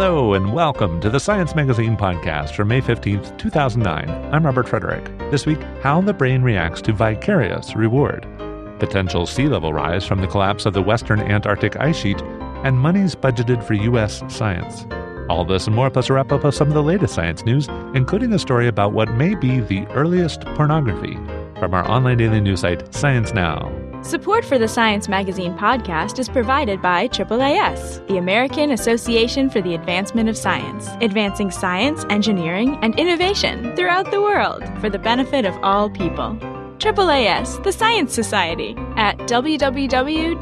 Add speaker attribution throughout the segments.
Speaker 1: Hello and welcome to the Science Magazine podcast for May 15th, 2009. I'm Robert Frederick. This week, how the brain reacts to vicarious reward, potential sea level rise from the collapse of the western Antarctic ice sheet, and monies budgeted for U.S. science. All this and more, plus a wrap-up of some of the latest science news, including a story about what may be the earliest pornography from our online daily news site, Science Now.
Speaker 2: Support for the Science Magazine podcast is provided by AAAS, the American Association for the Advancement of Science, advancing science, engineering, and innovation throughout the world for the benefit of all people. AAAS, the Science Society, at www.aaas.org.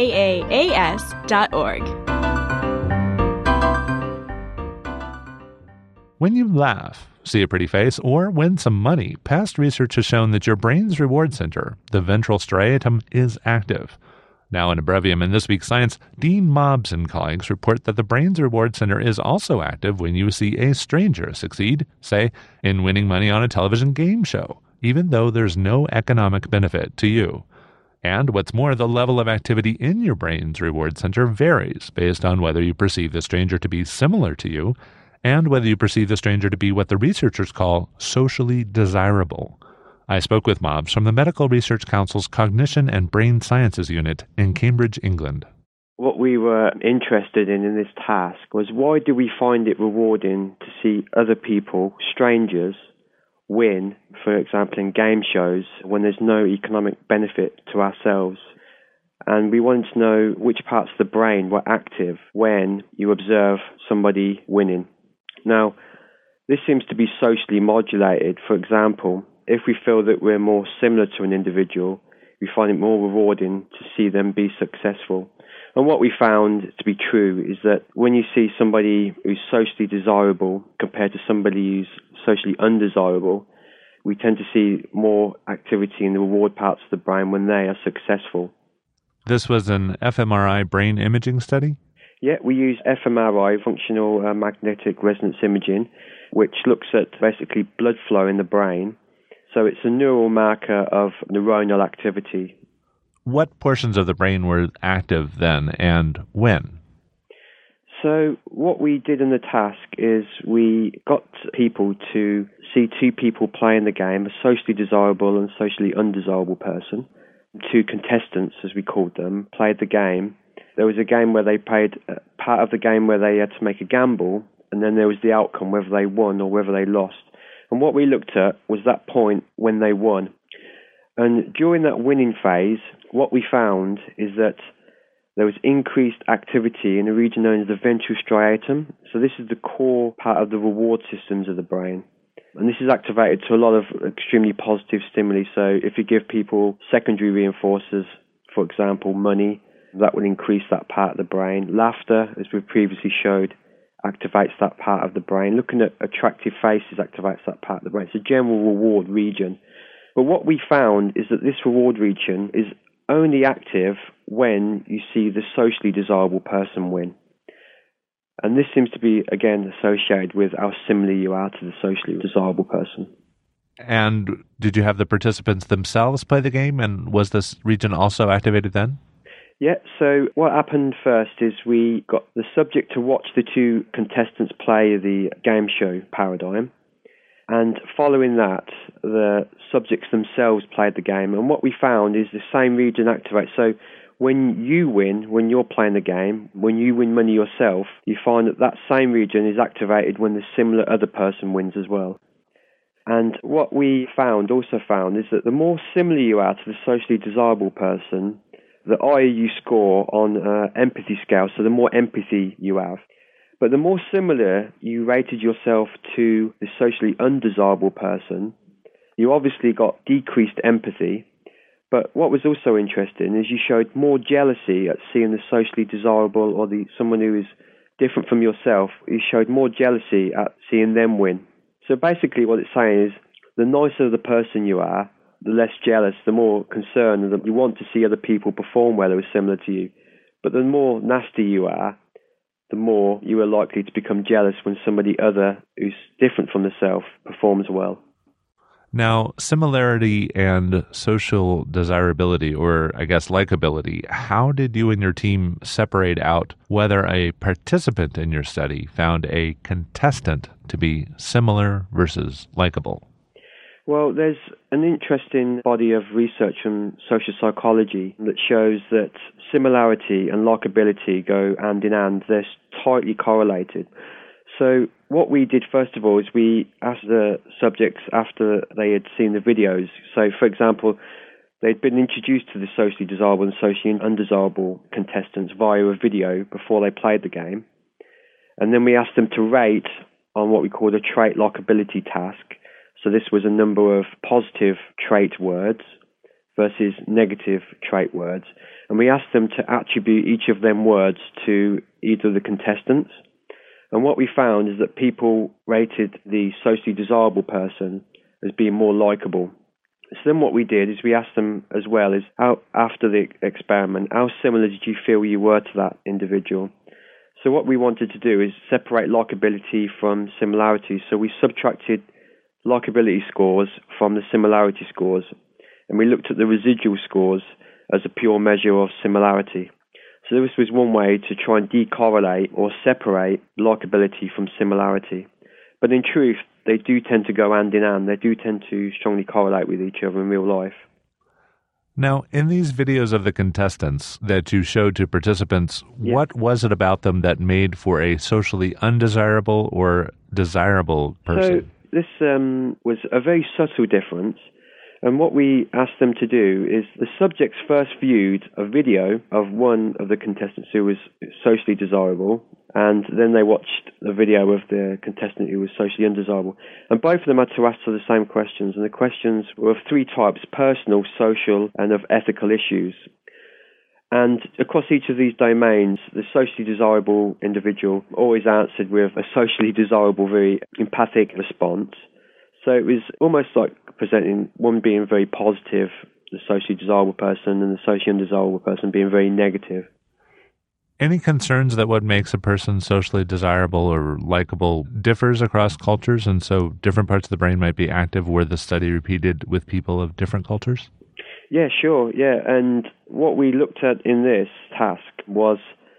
Speaker 1: When you laugh, see a pretty face, or win some money, past research has shown that your brain's reward center, the ventral striatum, is active. Now in a brevium in this week's Science, Dean Mobbs and colleagues report that the brain's reward center is also active when you see a stranger succeed, say, in winning money on a television game show, even though there's no economic benefit to you. And what's more, the level of activity in your brain's reward center varies based on whether you perceive the stranger to be similar to you and whether you perceive the stranger to be what the researchers call socially desirable. I spoke with Mobbs from the Medical Research Council's Cognition and Brain Sciences Unit in Cambridge, England.
Speaker 3: What we were interested in this task was, why do we find it rewarding to see other people, strangers, win, for example, in game shows when there's no economic benefit to ourselves? And we wanted to know which parts of the brain were active when you observe somebody winning. Now, this seems to be socially modulated. For example, if we feel that we're more similar to an individual, we find it more rewarding to see them be successful. And what we found to be true is that when you see somebody who's socially desirable compared to somebody who's socially undesirable, we tend to see more activity in the reward parts of the brain when they are successful.
Speaker 1: This was an fMRI brain imaging study?
Speaker 3: Yeah, we use fMRI, functional magnetic resonance imaging, which looks at basically blood flow in the brain. So it's a neural marker of neuronal activity.
Speaker 1: What portions of the brain were active then and when?
Speaker 3: So what we did in the task is we got people to see two people playing the game, a socially desirable and socially undesirable person. Two contestants, as we called them, played the game. There was a game where they played part of the game where they had to make a gamble, and then there was the outcome, whether they won or whether they lost. And what we looked at was that point when they won. And during that winning phase, what we found is that there was increased activity in a region known as the ventral striatum. So this is the core part of the reward systems of the brain. And this is activated to a lot of extremely positive stimuli. So if you give people secondary reinforcers, for example, money, that will increase that part of the brain. Laughter, as we previously showed, activates that part of the brain. Looking at attractive faces activates that part of the brain. It's a general reward region. But what we found is that this reward region is only active when you see the socially desirable person win. And this seems to be, again, associated with how similar you are to the socially desirable person.
Speaker 1: And did you have the participants themselves play the game? And was this region also activated then?
Speaker 3: Yeah, so what happened first is we got the subject to watch the two contestants play the game show paradigm. And following that, the subjects themselves played the game. And what we found is the same region activates. So when you win, when you're playing the game, when you win money yourself, you find that that same region is activated when the similar other person wins as well. And what we also found is that the more similar you are to the socially desirable person, the higher you score on empathy scale, so the more empathy you have. But the more similar you rated yourself to the socially undesirable person, you obviously got decreased empathy. But what was also interesting is you showed more jealousy at seeing the socially desirable or someone who is different from yourself. You showed more jealousy at seeing them win. So basically what it's saying is the nicer the person you are, the less jealous, the more concerned that you want to see other people perform well who are similar to you. But the more nasty you are, the more you are likely to become jealous when somebody other who's different from the self performs well.
Speaker 1: Now, similarity and social desirability, or I guess likability, how did you and your team separate out whether a participant in your study found a contestant to be similar versus likable?
Speaker 3: Well, there's an interesting body of research from social psychology that shows that similarity and likability go hand in hand. They're tightly correlated. So what we did first of all is we asked the subjects after they had seen the videos. So, for example, they'd been introduced to the socially desirable and socially undesirable contestants via a video before they played the game. And then we asked them to rate on what we called a trait likability task. So this was a number of positive trait words versus negative trait words. And we asked them to attribute each of them words to either of the contestants. And what we found is that people rated the socially desirable person as being more likable. So then what we did is we asked them as well is how, after the experiment, how similar did you feel you were to that individual? So what we wanted to do is separate likability from similarity. So we subtracted likability scores from the similarity scores, and we looked at the residual scores as a pure measure of similarity. So this was one way to try and decorrelate or separate likability from similarity. But in truth, they do tend to go hand in hand. They do tend to strongly correlate with each other in real life.
Speaker 1: Now, in these videos of the contestants that you showed to participants, what was it about them that made for a socially undesirable or desirable person?
Speaker 3: So this was a very subtle difference. And what we asked them to do is the subjects first viewed a video of one of the contestants who was socially desirable, and then they watched the video of the contestant who was socially undesirable. And both of them had to answer the same questions, and the questions were of three types: personal, social, and of ethical issues. And across each of these domains, the socially desirable individual always answered with a socially desirable, very empathic response. So it was almost like presenting one being very positive, the socially desirable person, and the socially undesirable person being very negative.
Speaker 1: Any concerns that what makes a person socially desirable or likable differs across cultures, and so different parts of the brain might be active were the study repeated with people of different cultures?
Speaker 3: Yeah, sure, yeah. And what we looked at in this task was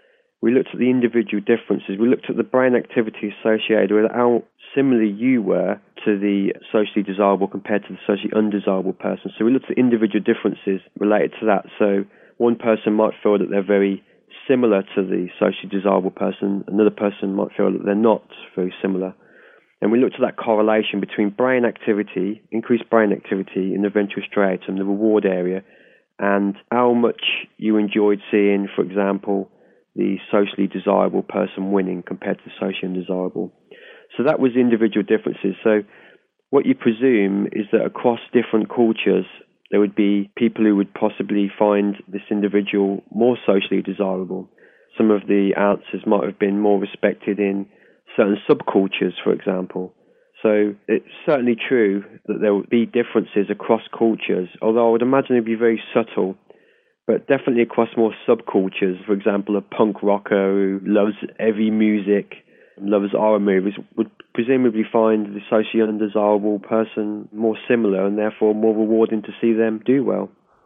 Speaker 3: we looked at the individual differences. We looked at the brain activity associated with how similar you were to the socially desirable compared to the socially undesirable person. So we looked at individual differences related to that. So one person might feel that they're very similar to the socially desirable person. Another person might feel that they're not very similar. And we looked at that correlation between brain activity, increased brain activity in the ventral striatum, the reward area, and how much you enjoyed seeing, for example, the socially desirable person winning compared to the socially undesirable. So that was individual differences. So what you presume is that across different cultures, there would be people who would possibly find this individual more socially desirable. Some of the answers might have been more respected in certain subcultures, for example. So it's certainly true that there would be differences across cultures, although I would imagine it'd be very subtle, but definitely across more subcultures. For example, a punk rocker who loves heavy music, loves horror movies, would presumably find the socially undesirable person more similar and therefore more rewarding to see them do well.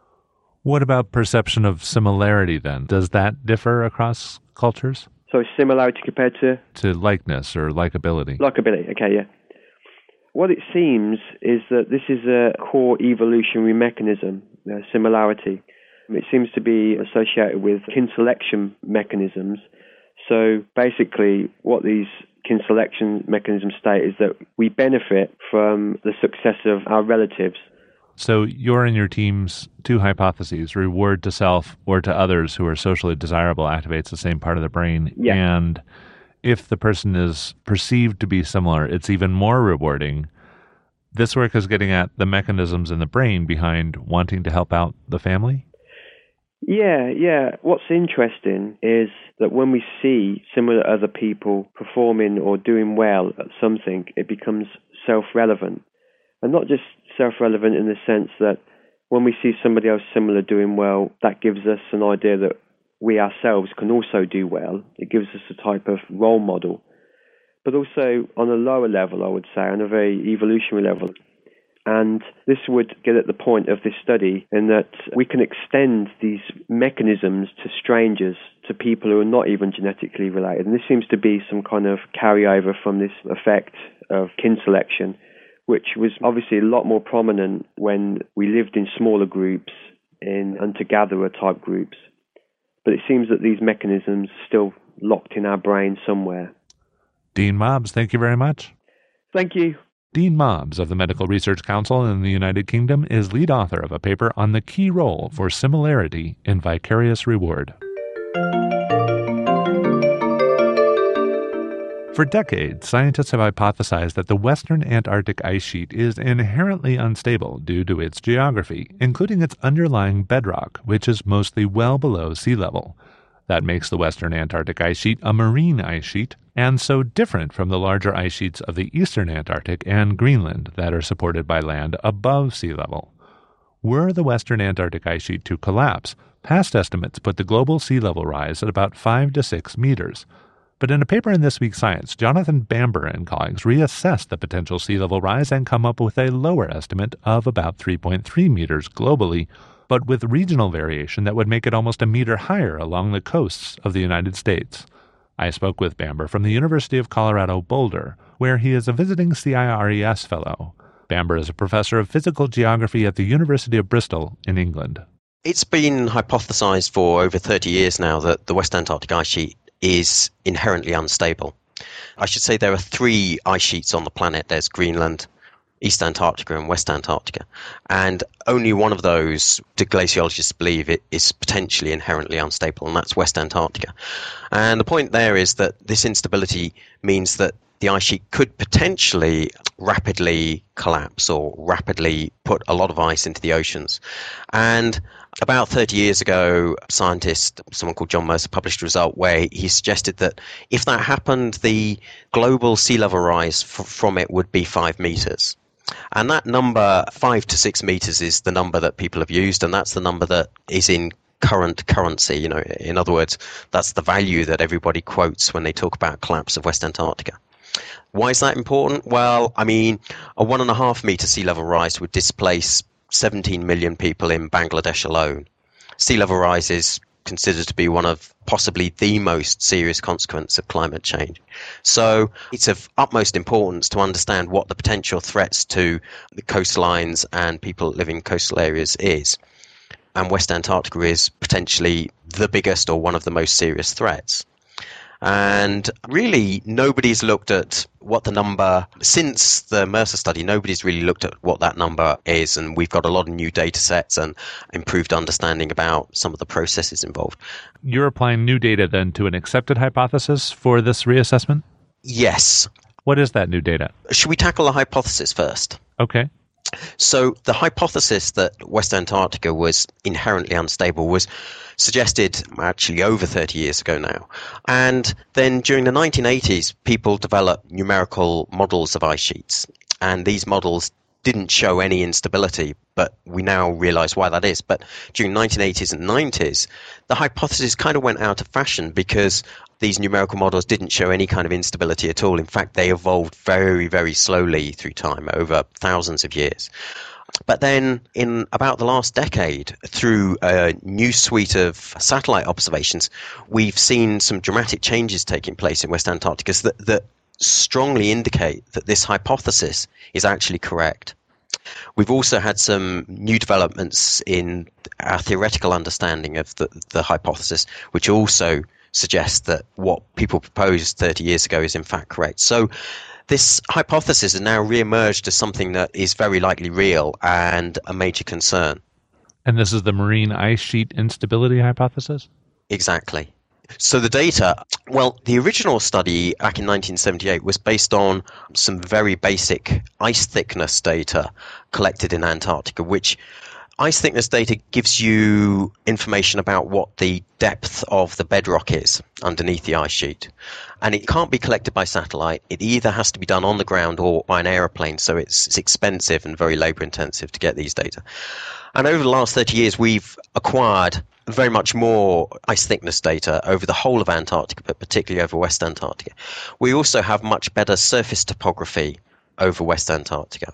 Speaker 1: What about perception of similarity then? Does that differ across cultures?
Speaker 3: So similarity compared to?
Speaker 1: To likeness or likability.
Speaker 3: Likability, okay, yeah. What it seems is that this is a core evolutionary mechanism, similarity. It seems to be associated with kin selection mechanisms. So basically what these kin selection mechanisms state is that we benefit from the success of our relatives.
Speaker 1: So your and your team's two hypotheses, reward to self or to others who are socially desirable, activates the same part of the brain.
Speaker 3: Yeah.
Speaker 1: And if the person is perceived to be similar, it's even more rewarding. This work is getting at the mechanisms in the brain behind wanting to help out the family?
Speaker 3: Yeah. What's interesting is that when we see similar other people performing or doing well at something, it becomes self-relevant. And not just self-relevant in the sense that when we see somebody else similar doing well, that gives us an idea that we ourselves can also do well. It gives us a type of role model. But also on a lower level, I would say, on a very evolutionary level, And this would get at the point of this study in that we can extend these mechanisms to strangers, to people who are not even genetically related. And this seems to be some kind of carryover from this effect of kin selection, which was obviously a lot more prominent when we lived in smaller groups, in hunter-gatherer type groups. But it seems that these mechanisms are still locked in our brain somewhere.
Speaker 1: Dean Mobbs, thank you very much.
Speaker 3: Thank you.
Speaker 1: Dean Mobbs of the Medical Research Council in the United Kingdom is lead author of a paper on the key role for similarity in vicarious reward. For decades, scientists have hypothesized that the western Antarctic ice sheet is inherently unstable due to its geography, including its underlying bedrock, which is mostly well below sea level. That makes the western Antarctic ice sheet a marine ice sheet, and so different from the larger ice sheets of the eastern Antarctic and Greenland that are supported by land above sea level. Were the western Antarctic ice sheet to collapse, past estimates put the global sea level rise at about 5 to 6 meters. But in a paper in This Week Science, Jonathan Bamber and colleagues reassessed the potential sea level rise and come up with a lower estimate of about 3.3 meters globally, but with regional variation that would make it almost a meter higher along the coasts of the United States. I spoke with Bamber from the University of Colorado Boulder, where he is a visiting CIRES fellow. Bamber is a professor of physical geography at the University of Bristol in England.
Speaker 4: It's been hypothesized for over 30 years now that the West Antarctic ice sheet is inherently unstable. I should say there are 3 ice sheets on the planet. There's Greenland, East Antarctica and West Antarctica. And only one of those, do glaciologists believe, it is potentially inherently unstable, and that's West Antarctica. And the point there is that this instability means that the ice sheet could potentially rapidly collapse or rapidly put a lot of ice into the oceans. And about 30 years ago, a scientist, someone called John Mercer, published a result where he suggested that if that happened, the global sea level rise from it would be 5 meters. And that number, 5 to 6 meters, is the number that people have used, and that's the number that is in current currency. You know, in other words, that's the value that everybody quotes when they talk about collapse of West Antarctica. Why is that important? Well, I mean, a 1.5 meter sea level rise would displace 17 million people in Bangladesh alone. Sea level rise is considered to be one of possibly the most serious consequence of climate change. So it's of utmost importance to understand what the potential threats to the coastlines and people living in coastal areas is. And West Antarctica is potentially the biggest or one of the most serious threats. And really, nobody's looked at what the number, since the Mercer study, nobody's really looked at what that number is. And we've got a lot of new data sets and improved understanding about some of the processes involved.
Speaker 1: You're applying new data then to an accepted hypothesis for this reassessment?
Speaker 4: Yes.
Speaker 1: What is that new data?
Speaker 4: Should we tackle the hypothesis first?
Speaker 1: Okay.
Speaker 4: So the hypothesis that West Antarctica was inherently unstable was suggested actually over 30 years ago now. And then during the 1980s, people developed numerical models of ice sheets. And these models didn't show any instability, but we now realize why that is. But during the 1980s and 90s, the hypothesis kind of went out of fashion because these numerical models didn't show any kind of instability at all. In fact, they evolved very, very slowly through time, over thousands of years. But then in about the last decade, through a new suite of satellite observations, we've seen some dramatic changes taking place in West Antarctica that strongly indicate that this hypothesis is actually correct. We've also had some new developments in our theoretical understanding of the hypothesis, which also suggests that what people proposed 30 years ago is in fact correct. So this hypothesis has now re-emerged as something that is very likely real and a major concern.
Speaker 1: And this is the marine ice sheet instability hypothesis?
Speaker 4: Exactly. So the data, well, the original study back in 1978 was based on some very basic ice thickness data collected in Antarctica, which ice thickness data gives you information about what the depth of the bedrock is underneath the ice sheet. And it can't be collected by satellite. It either has to be done on the ground or by an aeroplane, so it's expensive and very labor intensive to get these data. And over the last 30 years, we've acquired very much more ice thickness data over the whole of Antarctica, but particularly over West Antarctica. We also have much better surface topography over West Antarctica.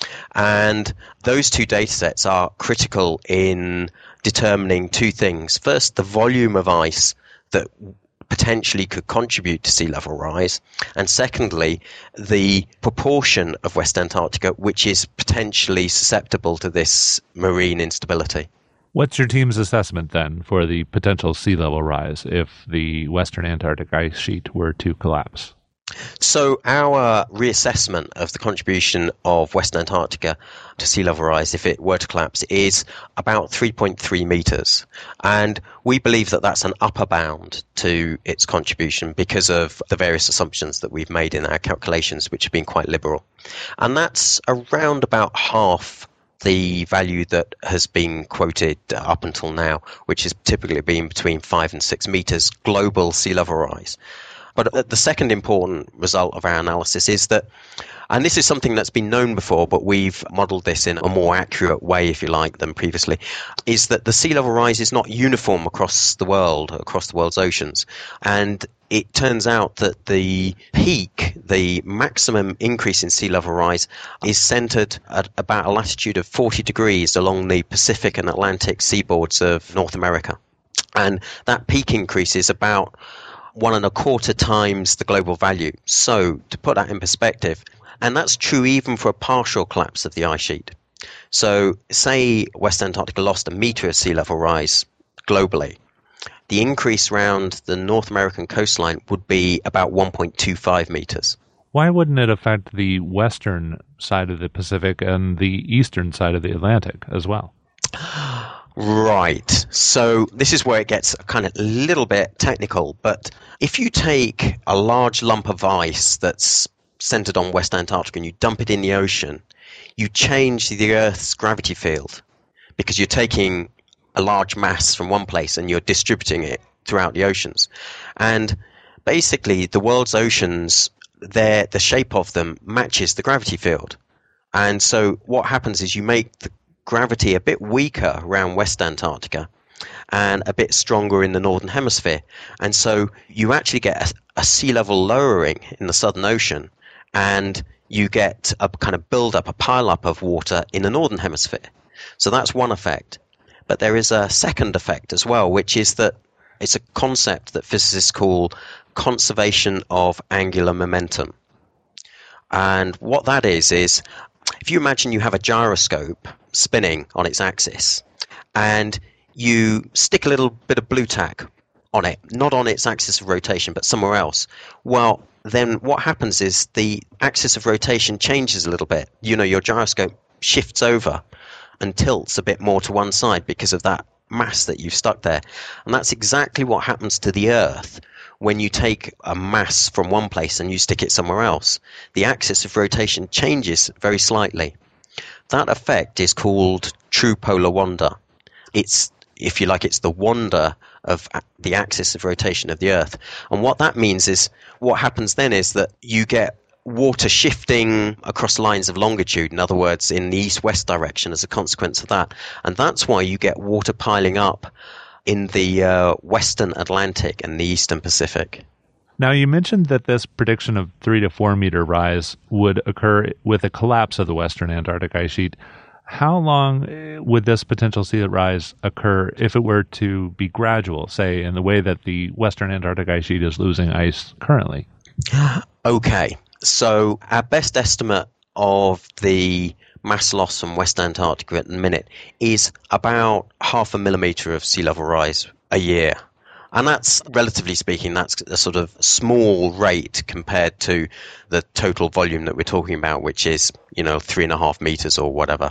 Speaker 4: And those two data sets are critical in determining two things. First, the volume of ice that potentially could contribute to sea level rise, and secondly, the proportion of West Antarctica which is potentially susceptible to this marine instability.
Speaker 1: What's your team's assessment then for the potential sea level rise if the Western Antarctic ice sheet were to collapse?
Speaker 4: So our reassessment of the contribution of West Antarctica to sea level rise, if it were to collapse, is about 3.3 meters. And we believe that that's an upper bound to its contribution because of the various assumptions that we've made in our calculations, which have been quite liberal. And that's around about half the value that has been quoted up until now, which has typically been between 5 and 6 meters global sea level rise. But the second important result of our analysis is that, and this is something that's been known before, but we've modeled this in a more accurate way, if you like, than previously, is that the sea level rise is not uniform across the world's oceans. And it turns out that the peak, the maximum increase in sea level rise, is centered at about a latitude of 40 degrees along the Pacific and Atlantic seaboards of North America. And that peak increase is about 1.25 times the global value. So, to put that in perspective, and that's true even for a partial collapse of the ice sheet. So, say West Antarctica lost a meter of sea level rise globally, the increase around the North American coastline would be about 1.25 meters.
Speaker 1: Why wouldn't it affect the western side of the Pacific and the eastern side of the Atlantic as well?
Speaker 4: Right. So this is where it gets kind of a little bit technical, but if you take a large lump of ice that's centered on West Antarctica and you dump it in the ocean, you change the Earth's gravity field because you're taking a large mass from one place and you're distributing it throughout the oceans. And basically the world's oceans, the shape of them matches the gravity field. And so what happens is you make the gravity a bit weaker around West Antarctica and a bit stronger in the northern hemisphere. And so you actually get a sea level lowering in the Southern Ocean, and you get a kind of build-up, a pile-up of water in the northern hemisphere. So that's one effect. But there is a second effect as well, which is that it's a concept that physicists call conservation of angular momentum. And what that is if you imagine you have a gyroscope spinning on its axis and you stick a little bit of blue tack on it, not on its axis of rotation but somewhere else, well, then what happens is the axis of rotation changes a little bit. You know, your gyroscope shifts over and tilts a bit more to one side because of that mass that you've stuck there. And that's exactly what happens to the Earth when you take a mass from one place and you stick it somewhere else. The axis of rotation changes very slightly. That effect is called true polar wander. It's, if you like, it's the wander of the axis of rotation of the Earth. And what that means is, what happens then is that you get water shifting across lines of longitude, in other words, in the east-west direction as a consequence of that. And that's why you get water piling up in the western Atlantic and the eastern Pacific.
Speaker 1: Now, you mentioned that this prediction of 3 to 4 meter rise would occur with a collapse of the Western Antarctic ice sheet. How long would this potential sea rise occur if it were to be gradual, say, in the way that the Western Antarctic ice sheet is losing ice currently?
Speaker 4: Okay, so our best estimate of the mass loss from West Antarctica at the minute is about 0.5 millimeter of sea level rise a year. And that's, relatively speaking, that's a sort of small rate compared to the total volume that we're talking about, which is, 3.5 meters or whatever.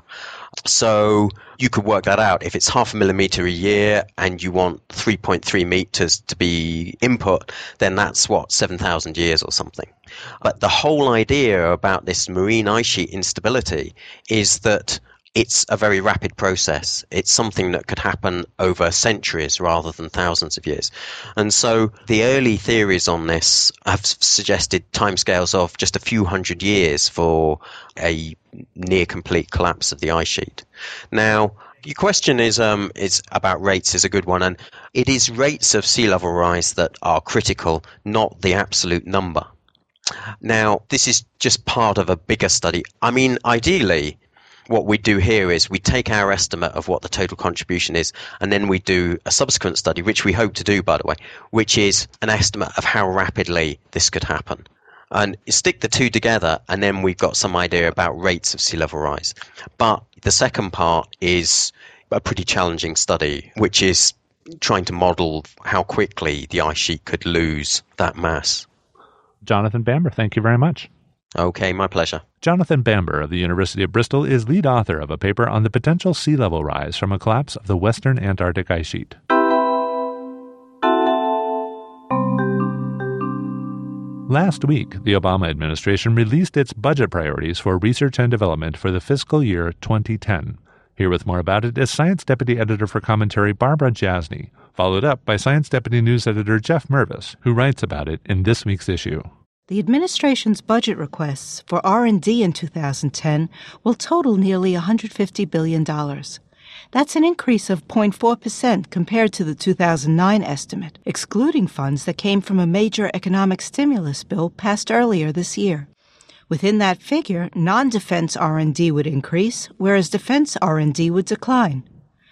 Speaker 4: So you could work that out. If it's 0.5 millimeter a year and you want 3.3 meters to be input, then that's 7,000 years or something. But the whole idea about this marine ice sheet instability is that it's a very rapid process. It's something that could happen over centuries rather than thousands of years. And so the early theories on this have suggested timescales of just a few hundred years for a near complete collapse of the ice sheet. Now, your question is about rates is a good one, and it is rates of sea level rise that are critical, not the absolute number. Now, this is just part of a bigger study. I mean, ideally, What we do here is we take our estimate of what the total contribution is, and then we do a subsequent study, which we hope to do, by the way, which is an estimate of how rapidly this could happen. And stick the two together, and then we've got some idea about rates of sea level rise. But the second part is a pretty challenging study, which is trying to model how quickly the ice sheet could lose that mass.
Speaker 1: Jonathan Bamber, thank you very much.
Speaker 4: Okay, my pleasure.
Speaker 1: Jonathan Bamber of the University of Bristol is lead author of a paper on the potential sea level rise from a collapse of the western Antarctic ice sheet. Last week, the Obama administration released its budget priorities for research and development for the fiscal year 2010. Here with more about it is Science Deputy Editor for Commentary Barbara Jasny, followed up by Science Deputy News Editor Jeff Mervis, who writes about it in this week's issue.
Speaker 5: The administration's budget requests for R&D in 2010 will total nearly $150 billion. That's an increase of 0.4% compared to the 2009 estimate, excluding funds that came from a major economic stimulus bill passed earlier this year. Within that figure, non-defense R&D would increase, whereas defense R&D would decline.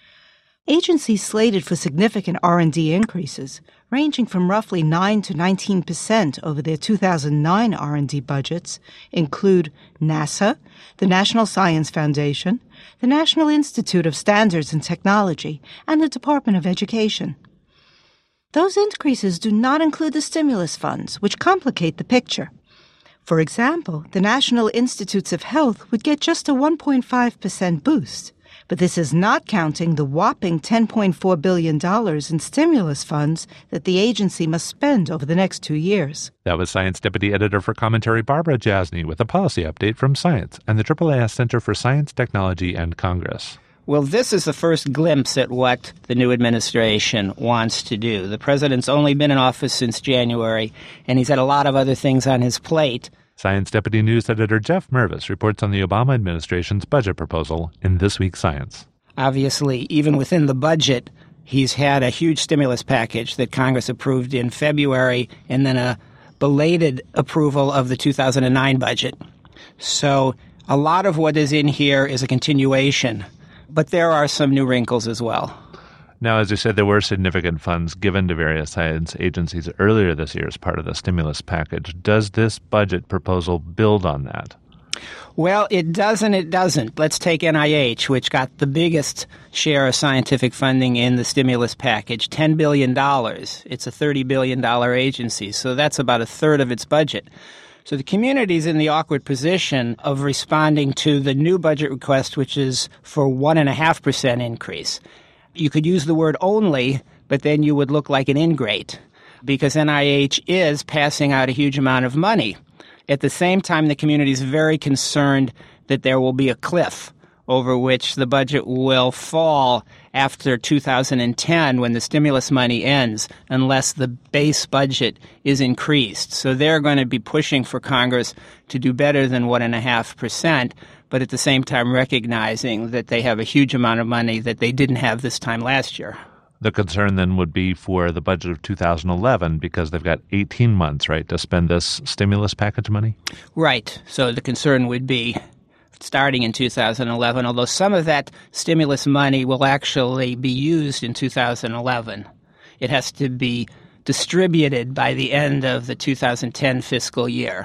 Speaker 5: Agencies slated for significant R&D increases, ranging from roughly 9 to 19% over their 2009 R&D budgets, include NASA, the National Science Foundation, the National Institute of Standards and Technology, and the Department of Education. Those increases do not include the stimulus funds, which complicate the picture. For example, the National Institutes of Health would get just a 1.5% boost. But this is not counting the whopping $10.4 billion in stimulus funds that the agency must spend over the next 2 years.
Speaker 1: That was Science Deputy Editor for Commentary Barbara Jasny with a policy update from Science and the AAAS Center for Science, Technology, and Congress.
Speaker 6: Well, this is the first glimpse at what the new administration wants to do. The president's only been in office since January, and he's had a lot of other things on his plate.
Speaker 1: Science Deputy News Editor Jeff Mervis reports on the Obama administration's budget proposal in This Week Science.
Speaker 6: Obviously, even within the budget, he's had a huge stimulus package that Congress approved in February and then a belated approval of the 2009 budget. So a lot of what is in here is a continuation, but there are some new wrinkles as well.
Speaker 1: Now, as you said, there were significant funds given to various science agencies earlier this year as part of the stimulus package. Does this budget proposal build on that?
Speaker 6: Well, it does and it doesn't. Let's take NIH, which got the biggest share of scientific funding in the stimulus package, $10 billion. It's a $30 billion agency, so that's about a third of its budget. So the community's in the awkward position of responding to the new budget request, which is for 1.5% increase. You could use the word only, but then you would look like an ingrate because NIH is passing out a huge amount of money. At the same time, the community is very concerned that there will be a cliff over which the budget will fall after 2010 when the stimulus money ends unless the base budget is increased. So they're going to be pushing for Congress to do better than 1.5%. But at the same time recognizing that they have a huge amount of money that they didn't have this time last year.
Speaker 1: The concern then would be for the budget of 2011 because they've got 18 months, right, to spend this stimulus package money?
Speaker 6: Right. So the concern would be starting in 2011, although some of that stimulus money will actually be used in 2011. It has to be distributed by the end of the 2010 fiscal year.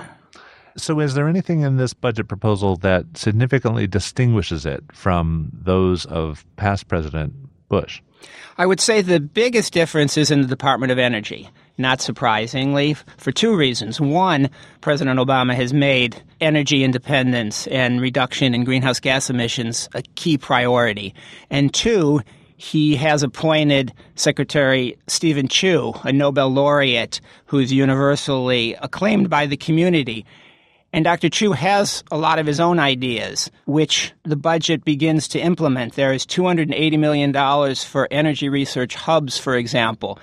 Speaker 1: So is there anything in this budget proposal that significantly distinguishes it from those of past President Bush?
Speaker 6: I would say the biggest difference is in the Department of Energy, not surprisingly, for two reasons. One, President Obama has made energy independence and reduction in greenhouse gas emissions a key priority. And two, he has appointed Secretary Stephen Chu, a Nobel laureate who's universally acclaimed by the community. And Dr. Chu has a lot of his own ideas, which the budget begins to implement. There is $280 million for energy research hubs, for example,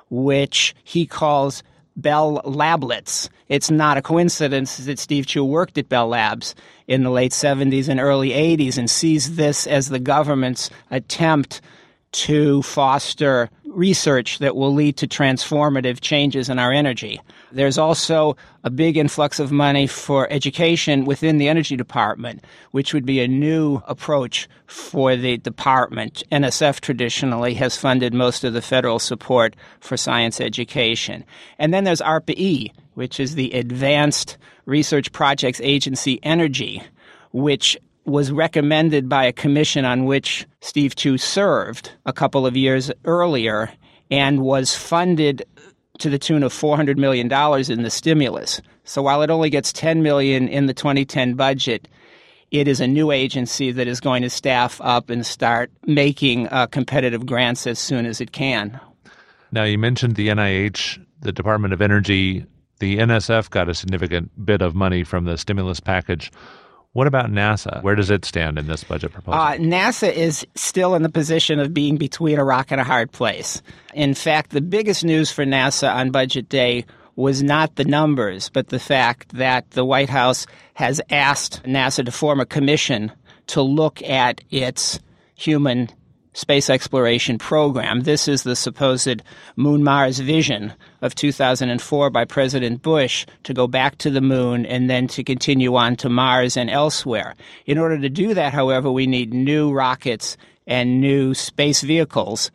Speaker 6: which he calls Bell Lablets. It's not a coincidence that Steve Chu worked at Bell Labs in the late 70s and early 80s and sees this as the government's attempt to foster research that will lead to transformative changes in our energy. There's also a big influx of money for education within the Energy Department, which would be a new approach for the department. NSF traditionally has funded most of the federal support for science education. And then there's ARPA-E, which is the Advanced Research Projects Agency Energy, which was recommended by a commission on which Steve Chu served a couple of years earlier and was funded to the tune of $400 million in the stimulus. So while it only gets $10 million in the 2010 budget, it is a new agency that is going to staff up and start making competitive grants as soon as it can.
Speaker 1: Now, you mentioned the NIH, the Department of Energy. The NSF got a significant bit of money from the stimulus package. What about NASA? Where does it stand in this budget proposal?
Speaker 6: NASA is still in the position of being between a rock and a hard place. In fact, the biggest news for NASA on Budget Day was not the numbers, but the fact that the White House has asked NASA to form a commission to look at its human space exploration program. This is the supposed Moon-Mars vision of 2004 by President Bush to go back to the moon and then to continue on to Mars and elsewhere. In order to do that, however, we need new rockets and new space vehicles.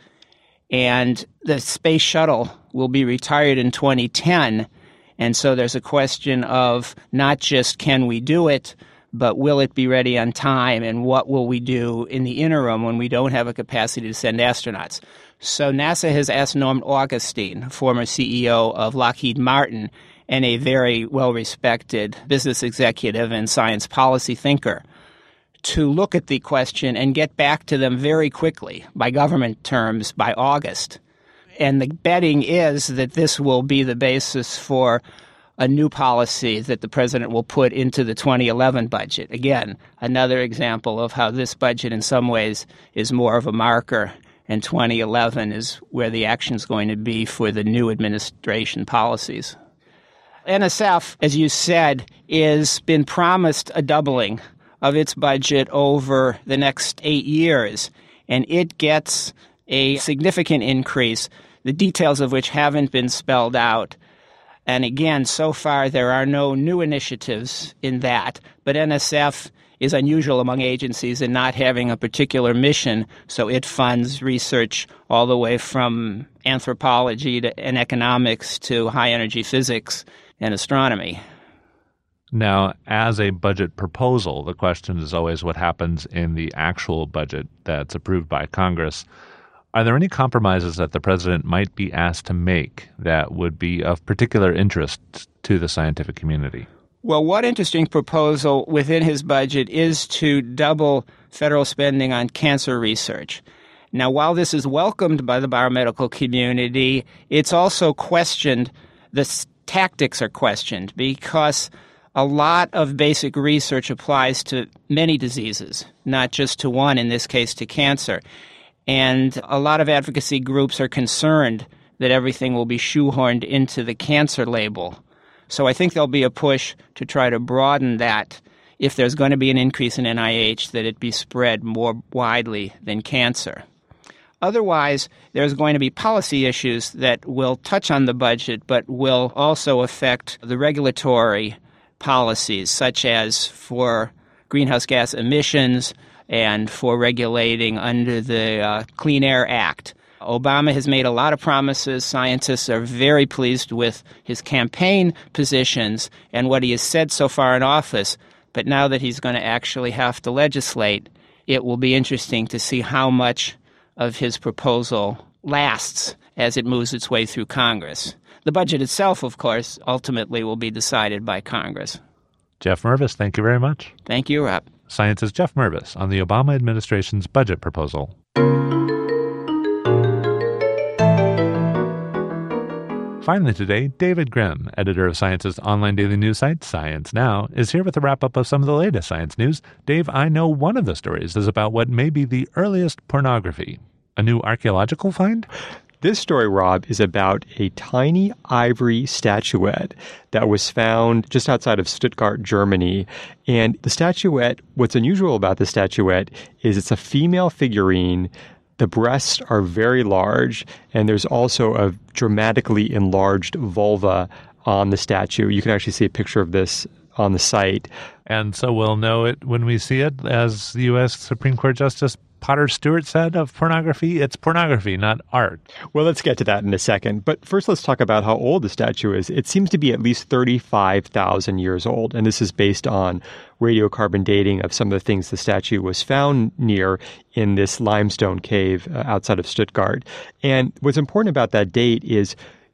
Speaker 6: And the space shuttle will be retired in 2010. And so there's a question of not just can we do it, but will it be ready on time, and what will we do in the interim when we don't have a capacity to send astronauts? So NASA has asked Norm Augustine, former CEO of Lockheed Martin and a very well-respected business executive and science policy thinker, to look at the question and get back to them very quickly, by government terms, by August. And the betting is that this will be the basis for a new policy that the president will put into the 2011 budget. Again, another example of how this budget in some ways is more of a marker, and 2011 is where the action is going to be for the new administration policies. NSF, as you said, has been promised a doubling of its budget over the next 8 years, and it gets a significant increase, the details of which haven't been spelled out. And again, so far there are no new initiatives in that, but NSF is unusual among agencies in not having a particular mission, so it funds research all the way from anthropology and economics to high-energy physics and astronomy.
Speaker 1: Now, as a budget proposal, the question is always what happens in the actual budget that's approved by Congress. Are there any compromises that the president might be asked to make that would be of particular interest to the scientific community?
Speaker 6: Well, one interesting proposal within his budget is to double federal spending on cancer research. Now, while this is welcomed by the biomedical community, it's also questioned, the tactics are questioned, because a lot of basic research applies to many diseases, not just to one, in this case to cancer. And a lot of advocacy groups are concerned that everything will be shoehorned into the cancer label. So I think there'll be a push to try to broaden that. If there's going to be an increase in NIH, that it be spread more widely than cancer. Otherwise, there's going to be policy issues that will touch on the budget, but will also affect the regulatory policies, such as for greenhouse gas emissions and for regulating under the Clean Air Act. Obama has made a lot of promises. Scientists are very pleased with his campaign positions and what he has said so far in office. But now that he's going to actually have to legislate, it will be interesting to see how much of his proposal lasts as it moves its way through Congress. The budget itself, of course, ultimately will be decided by Congress.
Speaker 1: Jeff Mervis, thank you very much.
Speaker 6: Thank you, Rob.
Speaker 1: Science's Jeff Mervis on the Obama administration's budget proposal. Finally today, David Grimm, editor of Science's online daily news site, Science Now, is here with a wrap-up of some of the latest science news. Dave, I know one of the stories is about what may be the earliest pornography. A new archaeological find?
Speaker 7: This story, Rob, is about a tiny ivory statuette that was found just outside of Stuttgart, Germany. And the statuette, what's unusual about the statuette is it's a female figurine The breasts are very large, and there's also a dramatically enlarged vulva on the statue. You can actually see a picture of this on the site.
Speaker 1: And so we'll know it when we see it, as the U.S. Supreme Court Justice Potter Stewart said of pornography. It's pornography, not art.
Speaker 7: Well, let's get to that in a second. But first, let's talk about how old the statue is. It seems to be at least 35,000 years old, and this is based on radiocarbon dating of some of the things the statue was found near in this limestone cave outside of Stuttgart. And what's important about that date is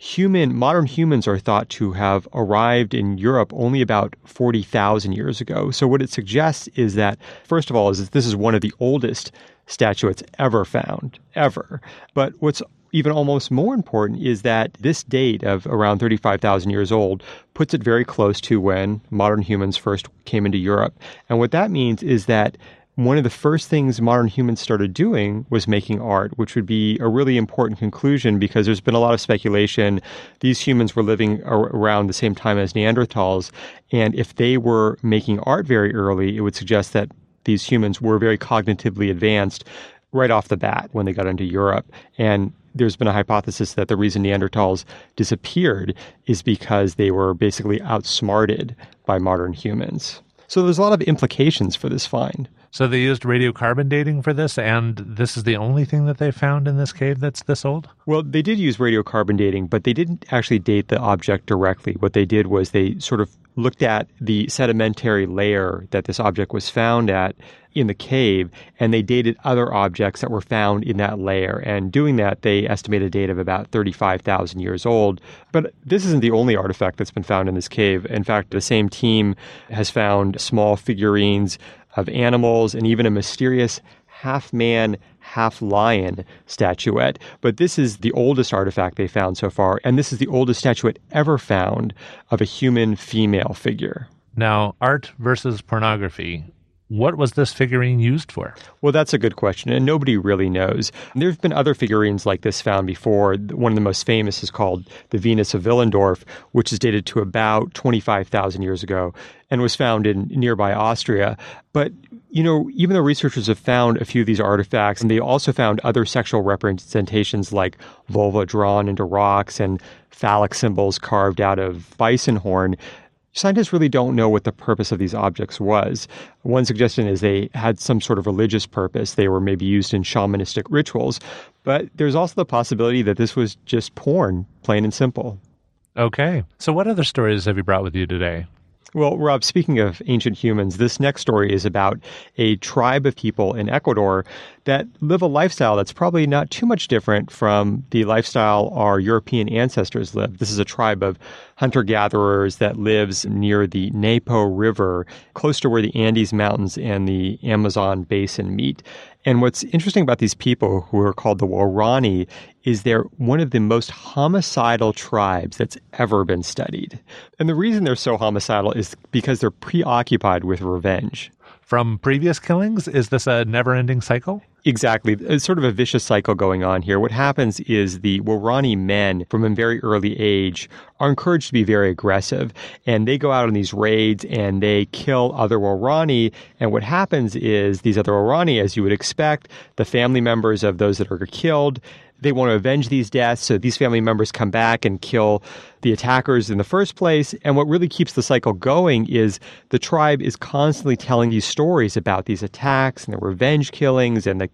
Speaker 7: modern humans are thought to have arrived in Europe only about 40,000 years ago. So what it suggests is that, first of all, is that this is one of the oldest statuettes ever found, ever. But what's even almost more important is that this date of around 35,000 years old puts it very close to when modern humans first came into Europe. And what that means is that one of the first things modern humans started doing was making art, which would be a really important conclusion because there's been a lot of speculation. These humans were living around the same time as Neanderthals, and if they were making art very early, it would suggest that these humans were very cognitively advanced right off the bat when they got into Europe. And there's been a hypothesis that the reason Neanderthals disappeared is because they were basically outsmarted by modern humans. So there's a lot of implications for this find.
Speaker 1: So they used radiocarbon dating for this, and this is the only thing that they found in this cave that's this old?
Speaker 7: Well, they did use radiocarbon dating, but they didn't actually date the object directly. What they did was they sort of looked at the sedimentary layer that this object was found at in the cave, and they dated other objects that were found in that layer. And doing that, they estimated a date of about 35,000 years old. But this isn't the only artifact that's been found in this cave. In fact, the same team has found small figurines of animals and even a mysterious half-man, half-lion statuette. But this is the oldest artifact they found so far, and this is the oldest statuette ever found of a human female figure.
Speaker 1: Now, art versus pornography. What was this figurine used for?
Speaker 7: Well, that's a good question, and nobody really knows. There have been other figurines like this found before. One of the most famous is called the Venus of Willendorf, which is dated to about 25,000 years ago and was found in nearby Austria. But, even though researchers have found a few of these artifacts, and they also found other sexual representations like vulva drawn into rocks and phallic symbols carved out of bison horn, scientists really don't know what the purpose of these objects was. One suggestion is they had some sort of religious purpose. They were maybe used in shamanistic rituals. But there's also the possibility that this was just porn, plain and simple.
Speaker 1: Okay. So what other stories have you brought with you today?
Speaker 7: Well, Rob, speaking of ancient humans, this next story is about a tribe of people in Ecuador that live a lifestyle that's probably not too much different from the lifestyle our European ancestors lived. This is a tribe of hunter-gatherers that lives near the Napo River, close to where the Andes Mountains and the Amazon basin meet. And what's interesting about these people, who are called the Waorani, is they're one of the most homicidal tribes that's ever been studied. And the reason they're so homicidal is because they're preoccupied with revenge.
Speaker 1: From previous killings? Is this a never-ending cycle?
Speaker 7: Exactly. It's sort of a vicious cycle going on here. What happens is the Waorani men from a very early age are encouraged to be very aggressive, and they go out on these raids and they kill other Waorani. And what happens is these other Waorani, as you would expect, the family members of those that are killed, they want to avenge these deaths, so these family members come back and kill the attackers in the first place. And what really keeps the cycle going is the tribe is constantly telling these stories about these attacks and the revenge killings and the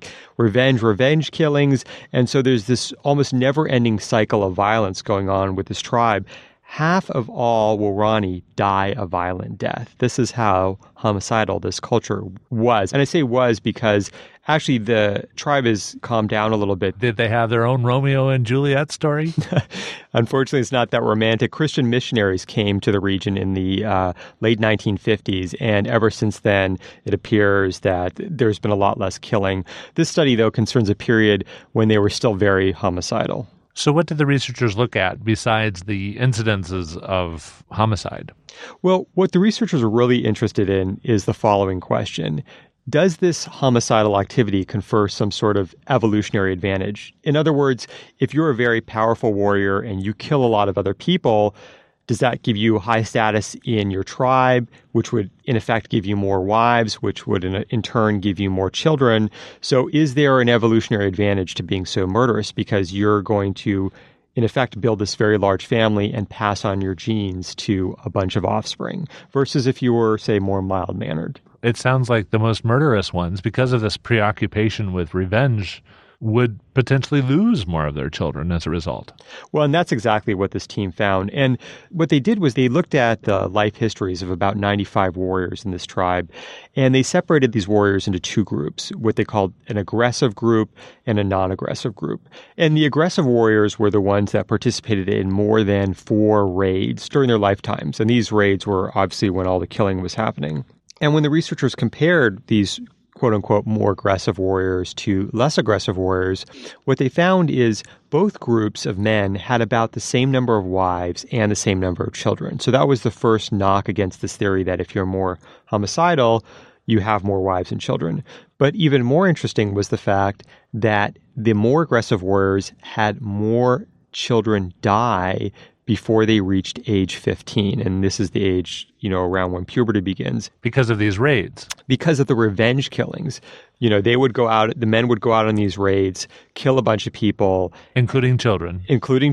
Speaker 7: revenge killings. And so there's this almost never-ending cycle of violence going on with this tribe. Half of all Waorani die a violent death. This is how homicidal this culture was. And I say was because actually the tribe has calmed down a little bit.
Speaker 1: Did they have their own Romeo and Juliet story?
Speaker 7: Unfortunately, it's not that romantic. Christian missionaries came to the region in the late 1950s, and ever since then, it appears that there's been a lot less killing. This study, though, concerns a period when they were still very homicidal.
Speaker 1: So what did the researchers look at besides the incidences of homicide?
Speaker 7: Well, what the researchers are really interested in is the following question. Does this homicidal activity confer some sort of evolutionary advantage? In other words, if you're a very powerful warrior and you kill a lot of other people, Does that give you high status in your tribe, which would in effect give you more wives, which would in turn give you more children? So is there an evolutionary advantage to being so murderous because you're going to, in effect, build this very large family and pass on your genes to a bunch of offspring versus if you were, say, more mild-mannered?
Speaker 1: It sounds like the most murderous ones, because of this preoccupation with revenge, would potentially lose more of their children as a result.
Speaker 7: Well, and that's exactly what this team found. And what they did was they looked at the life histories of about 95 warriors in this tribe, and they separated these warriors into two groups, what they called an aggressive group and a non-aggressive group. And the aggressive warriors were the ones that participated in more than 4 raids during their lifetimes. And these raids were obviously when all the killing was happening. And when the researchers compared these quote-unquote more aggressive warriors to less aggressive warriors, what they found is both groups of men had about the same number of wives and the same number of children. So that was the first knock against this theory that if you're more homicidal, you have more wives and children. But even more interesting was the fact that the more aggressive warriors had more children die before they reached age 15. And this is the age, around when puberty begins.
Speaker 1: Because of these raids.
Speaker 7: Because of the revenge killings. They would go out, the men would go out on these raids, kill a bunch of people.
Speaker 1: Including children.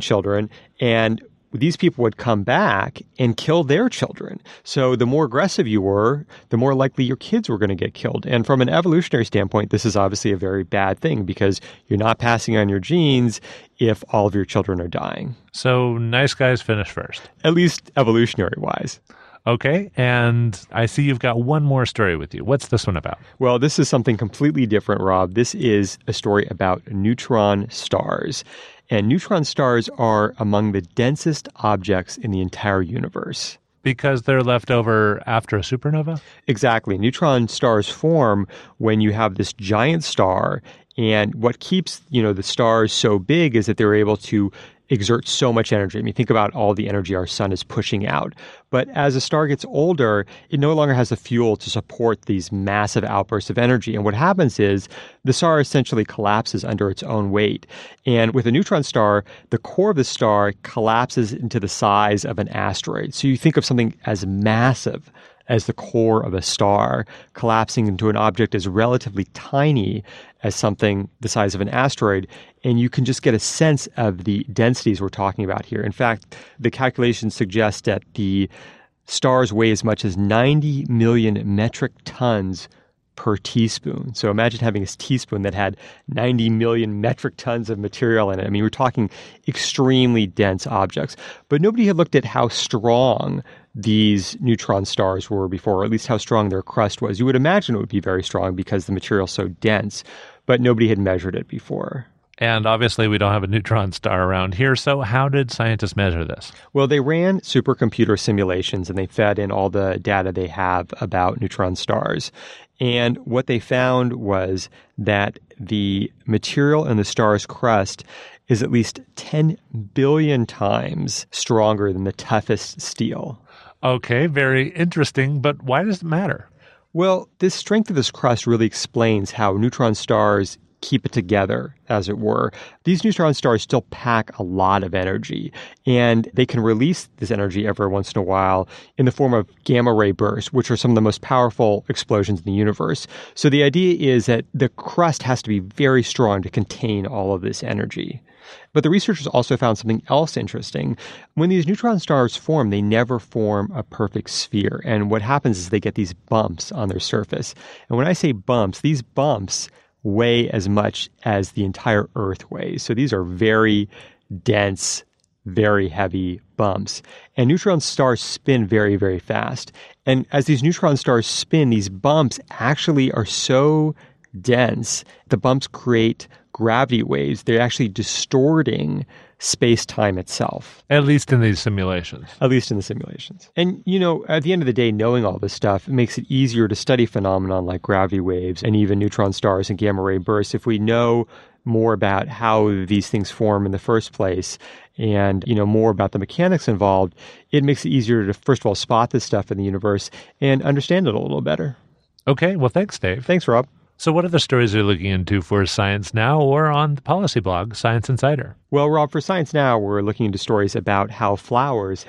Speaker 7: And these people would come back and kill their children. So the more aggressive you were, the more likely your kids were going to get killed. And from an evolutionary standpoint, this is obviously a very bad thing because you're not passing on your genes if all of your children are dying.
Speaker 1: So nice guys finish first.
Speaker 7: At least evolutionary-wise.
Speaker 1: Okay, and I see you've got one more story with you. What's this one about?
Speaker 7: Well, this is something completely different, Rob. This is a story about neutron stars. And neutron stars are among the densest objects in the entire universe.
Speaker 1: Because they're left over after a supernova?
Speaker 7: Exactly. Neutron stars form when you have this giant star. And what keeps, the stars so big is that they're able to exert so much energy. I mean, think about all the energy our sun is pushing out. But as a star gets older, it no longer has the fuel to support these massive outbursts of energy. And what happens is the star essentially collapses under its own weight. And with a neutron star, the core of the star collapses into the size of an asteroid. So you think of something as massive as the core of a star collapsing into an object as relatively tiny as something the size of an asteroid, and you can just get a sense of the densities we're talking about here. In fact, the calculations suggest that the stars weigh as much as 90 million metric tons per teaspoon. So imagine having a teaspoon that had 90 million metric tons of material in it. I mean, we're talking extremely dense objects. But nobody had looked at how strong these neutron stars were before, or at least how strong their crust was. You would imagine it would be very strong because the material is so dense, but nobody had measured it before.
Speaker 1: And obviously we don't have a neutron star around here, so how did scientists measure this?
Speaker 7: Well, they ran supercomputer simulations and they fed in all the data they have about neutron stars. And what they found was that the material in the star's crust is at least 10 billion times stronger than the toughest steel.
Speaker 1: Okay, very interesting, but why does it matter?
Speaker 7: Well, this strength of this crust really explains how neutron stars keep it together, as it were. These neutron stars still pack a lot of energy, and they can release this energy every once in a while in the form of gamma ray bursts, which are some of the most powerful explosions in the universe. So the idea is that the crust has to be very strong to contain all of this energy. But the researchers also found something else interesting. When these neutron stars form, they never form a perfect sphere. And what happens is they get these bumps on their surface. And when I say bumps, these bumps weigh as much as the entire Earth weighs. So these are very dense, very heavy bumps. And neutron stars spin very, very fast. And as these neutron stars spin, these bumps actually are so dense, the bumps create gravity waves. They're actually distorting space-time itself.
Speaker 1: At least in these simulations.
Speaker 7: At least in the simulations. And, at the end of the day, knowing all this stuff, it makes it easier to study phenomena like gravity waves and even neutron stars and gamma ray bursts if we know more about how these things form in the first place and, more about the mechanics involved. It makes it easier to, first of all, spot this stuff in the universe and understand it a little better.
Speaker 1: Okay, well, thanks, Dave.
Speaker 7: Thanks, Rob.
Speaker 1: So what other stories are you looking into for Science Now or on the policy blog, Science Insider?
Speaker 7: Well, Rob, for Science Now, we're looking into stories about how flowers help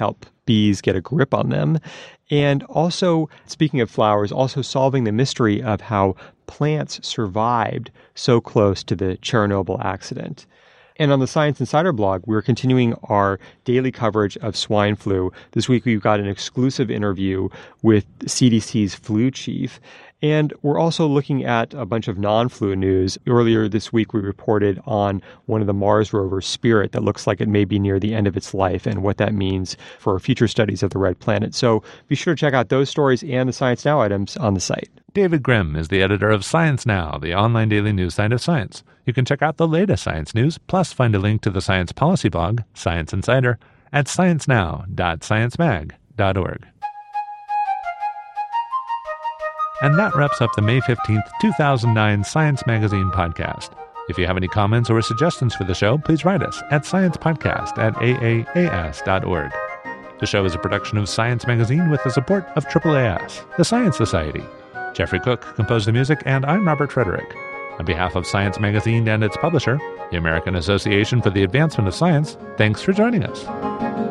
Speaker 7: bees get a grip on them. And also, speaking of flowers, also solving the mystery of how plants survived so close to the Chernobyl accident. And on the Science Insider blog, we're continuing our daily coverage of swine flu. This week, we've got an exclusive interview with CDC's flu chief. And we're also looking at a bunch of non-flu news. Earlier this week, we reported on one of the Mars rovers, Spirit, that looks like it may be near the end of its life and what that means for future studies of the red planet. So be sure to check out those stories and the Science Now items on the site.
Speaker 1: David Grimm is the editor of Science Now, the online daily news site of science. You can check out the latest science news, plus find a link to the science policy blog, Science Insider, at sciencenow.sciencemag.org. And that wraps up the May 15th, 2009 Science Magazine podcast. If you have any comments or suggestions for the show, please write us at sciencepodcast@aaas.org. The show is a production of Science Magazine with the support of AAAS, the Science Society. Jeffrey Cook composed the music, and I'm Robert Frederick. On behalf of Science Magazine and its publisher, the American Association for the Advancement of Science, thanks for joining us.